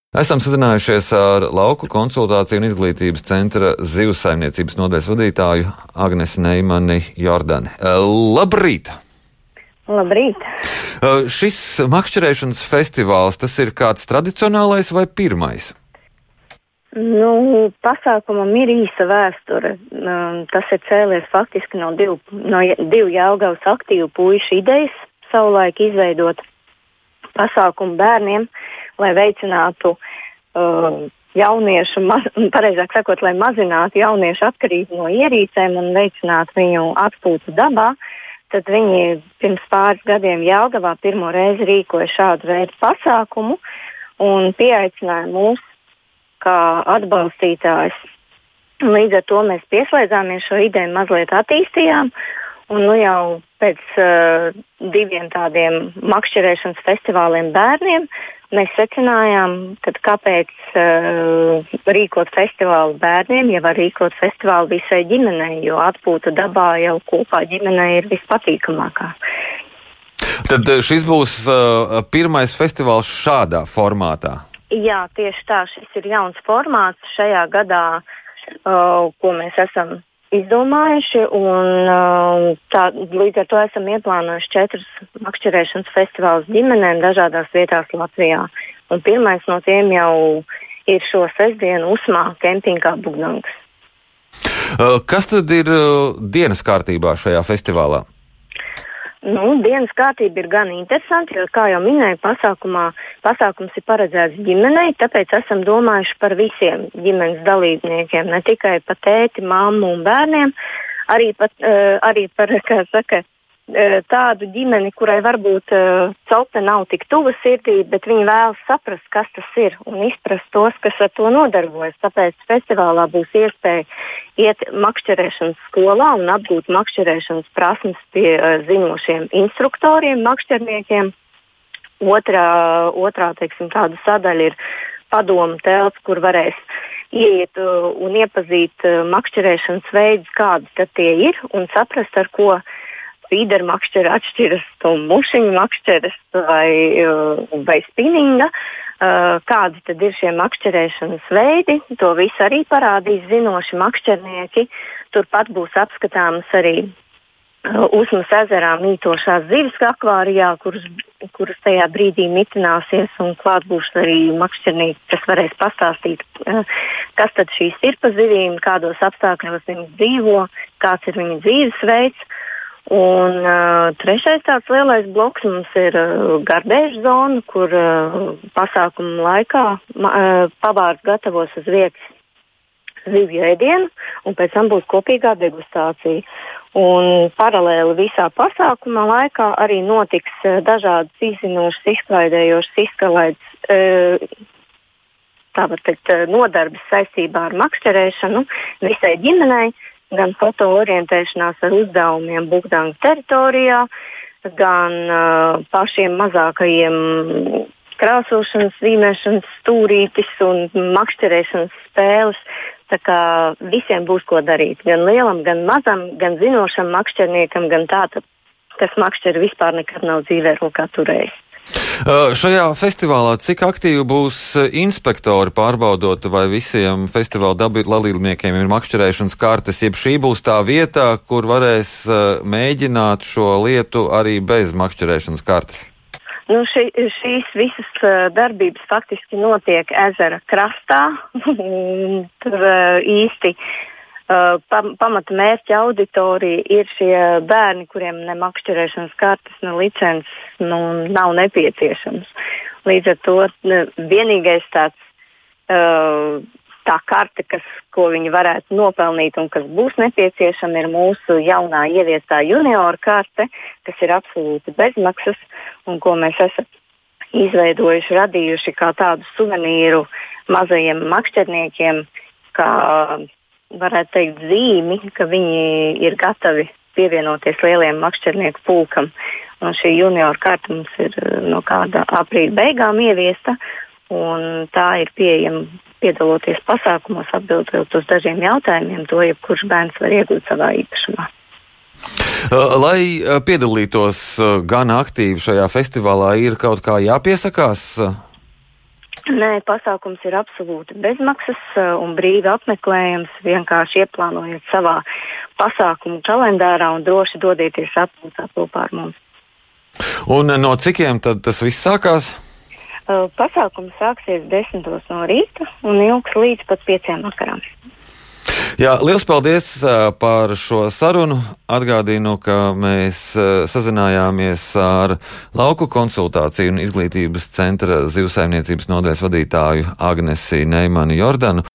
Esam sazinājušies ar Lauku konsultāciju un izglītības centra zivsaimniecības nodaļas vadītāju Agnesi Neimani Jordani. Labrīt! Labrīt! Šis makšķerēšanas festivāls, tas ir kāds tradicionālais vai pirmais? Pasākumam ir īsa vēsture. Tas ir cēlies faktiski no divu Jelgavas aktīvu puišu idejas savulaik izveidot pasākumu bērniem, lai veicinātu jauniešu, pareizāk sakot, lai mazinātu jauniešu atkarību no ierīcēm un veicinātu viņu atpūtu dabā. Tad viņi pirms pāris gadiem Jelgavā pirmo reizi rīkoja šādu veidu pasākumu un pieaicināja mūs kā atbalstītājs. Līdz ar to mēs pieslēdzāmies šo ideju, mazliet attīstījām. Un jau pēc diviem tādiem makšķerēšanas festivāliem bērniem mēs secinājām, kāpēc rīkot festivālu bērniem, ja var rīkot festivālu visai ģimenei, jo atpūta dabā jau kopā ģimenei ir vispatīkamākā. Tad šis būs pirmais festivāls šādā formātā? Jā, tieši tā. Šis ir jauns formāts šajā gadā, ko mēs esam izdomājuši, un līdz ar to esam ieplānojuši 4 makšķerēšanas festivālus ģimenēm dažādās vietās Latvijā. Un pirmais no tiem jau ir šo sestdienu Usmā kempingā Bugdangas. Kas tad ir dienas kārtībā šajā festivālā? Dienas kārtība ir gan interesanti, jo, kā jau minēju, pasākums ir paredzēts ģimenei, tāpēc esam domājuši par visiem ģimenes dalībniekiem, ne tikai par tēti, mammu un bērniem, arī par, kā saka, tādu ģimeni, kurai varbūt celte nav tik tuva sirdī, bet viņi vēlas saprast, kas tas ir un izprast tos, kas ar to nodarbojas. Tāpēc festivālā būs iespēja iet makšķerēšanas skolā un apgūt makšķerēšanas prasmes pie zinošiem instruktoriem, makšķerniekiem. Otrā teiksim, tāda sadaļa ir padomu telts, kur varēs ieiet un iepazīt makšķerēšanas veidus, kādi tad tie ir, un saprast, ar ko fīderu makšķeri atšķiras no mušiņu makšķeres vai spinninga, kādi tad ir šie makšķerēšanas veidi. To visu arī parādīs zinoši makšķernieki. Turpat būs apskatāmas arī Usmas ezerā mītošās zivis akvārijā, kuras tajā brīdī mitināsies, un klāt būs arī makšķernieki, kas varēs pastāstīt, kas tad šīs ir pa zivīm, kādos apstākļos viņas dzīvo, kāds ir viņu dzīvesveids. Un trešais tāds lielais bloks mums ir gardēžu zona, kur pasākuma laikā pavārs gatavos uz vietas zivju ēdienu, un pēc tam būs kopīgā degustācija. Un paralēli visā pasākuma laikā arī notiks dažādas izzinošas, izklaidējošas izkalaides nodarbes saistībā ar makšķerēšanu visai ģimenei. Gan fotoorientēšanās ar uzdevumiem Bugdangas teritorijā, gan pašiem mazākajiem krāsošanas, zīmēšanas stūrītis un makšķerēšanas spēles. Tā kā visiem būs ko darīt. Gan lielam, gan mazam, gan zinošam makšķerniekam, gan tādam, kas makšķeri vispār nekad nav dzīvē rokā turējis. Šajā festivālā cik aktīvi būs inspektori pārbaudot, vai visiem festivāla dalībniekiem ir makšķerēšanas kartes, jeb šī būs tā vieta, kur varēs mēģināt šo lietu arī bez makšķerēšanas kartes? Šīs visas darbības faktiski notiek ezera krastā. Tur īsti pamata mērķa auditorija ir šie bērni, kuriem ne makšķerēšanas kartes, ne licences nav nepieciešams. Līdz ar to vienīgais tā karte, ko viņi varētu nopelnīt un kas būs nepieciešama, ir mūsu jaunā ieviestā juniora karte, kas ir absolūti bezmaksas un ko mēs esam izveidojuši, radījuši kā tādu suvenīru mazajiem makšķerniekiem, kā varētu teikt zīmi, ka viņi ir gatavi pievienoties lieliem makšķernieku pulkam. Un šī juniora karte mums ir no kāda aprīļa beigām ieviesta, un tā ir pieejama piedaloties pasākumos, atbildot uz dažiem jautājumiem, to jebkurš bērns var iegūt savā īpašumā. Lai piedalītos gan aktīvi šajā festivālā, ir kaut kā jāpiesakās? Nē, pasākums ir absolūti bezmaksas un brīvi apmeklējams. Vienkārši ieplānojiet savā pasākumu kalendārā un droši dodieties atpūtā kopā ar mums. Un no cikiem tad tas viss sākās? Pasākums sāksies 10 no rīta un ilgs līdz pat 5 vakarā. Jā, liels paldies par šo sarunu. Atgādinu, ka mēs sazinājāmies ar Lauku konsultāciju un izglītības centra zivsaimniecības nodaļas vadītāju Agnesi Neimanu Jordanu.